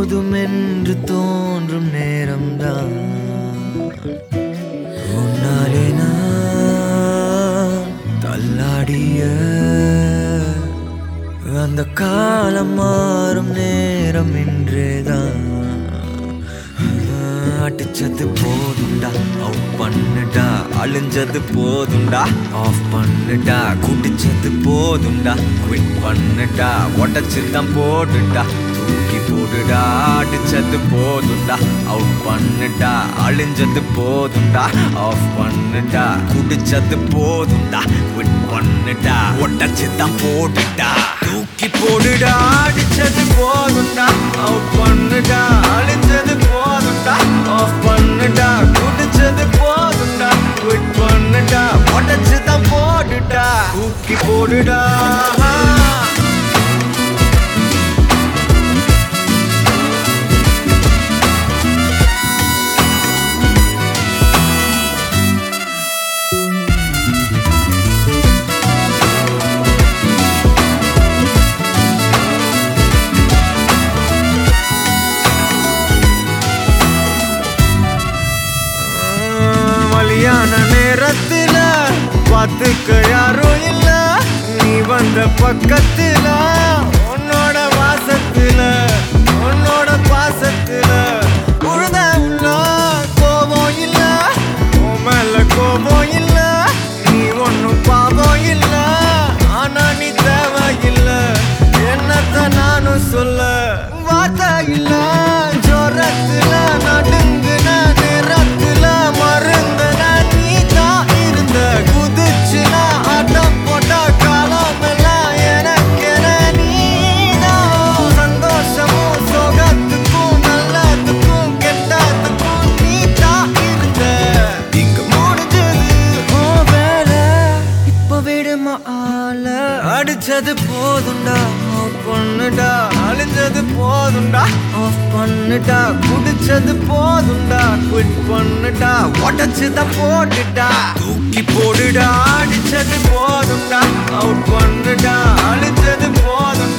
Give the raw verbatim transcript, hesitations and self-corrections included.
போதுமென்று தோன்றும் நேரம்தான் உன்னாலே நான் தள்ளாடிய அந்த காலம் மாறும் நேரம் இன்றேதான் அடிச்சது போதுண்டா அவுட் பண்ணுடா அழிஞ்சது போதுண்டா ஆஃப் பண்ணுடா குடிச்சது போதுண்டா குவிட் பண்ணுடா உடச்சுதான் போடுடா தூக்கி போடுடா அடிச்சது போதுண்டா அவுட் பண்ணுடா அழிஞ்சது போதுண்டா ஆஃப் பண்ணுடா குடிச்சது போதுண்டா குவிட் பண்ணுடா உடச்சுதான் போடுடா தூக்கி போடுடா அடிச்சது போதுண்டா அவுட் பண்ணுடா அழிஞ்சது போதுண்டா ஆஃப் பண்ணுடா குடிச்சது போதுண்டா குவிட் பண்ணுடா உடச்சுதான் போடுடா தூக்கி போடுடா மலியான நேரத்துல பார்த்துக்க யாரும் இல்ல நீ வந்த பக்கத்துல உன்னோட வாசத்துல உன்னோட பாசத்துல உழுத உள்ள கோபம் இல்ல உன் மேல கோபம் இல்ல நீ ஒன்னும் பாவம் இல்ல ஆனா நீ தேவையில்ல என்னத்த நானும் சொல்ல வார்த்தை இல்ல ஜோரத்துல நடுங்குன நேரத்துல மருந்துன நீ தான் இருந்த குதிச்சுன ஆட்டம் போட்ட காலம் எல்லாம் எனக்கென நீதான் சந்தோஷமும் சோகத்துக்கும் நல்லதுக்கும் கெட்டதுக்கும் நீ தான் இருந்த இங்க முடிஞ்சது ஓ வேலை இப்ப விடுமா ஆள அடிச்சது போதுண்டா பொண்ணுடா அழிஞ்சது போதுண்டா ஆஃப் பண்ணுடா குடிச்சது போதுண்டா குவிட் பண்ணுடா உடச்சுதான் போட்டுடா தூக்கி போடுடா அடிச்சது போதுண்டா அவுட் பண்ணுடா அழிஞ்சது போதுண்டா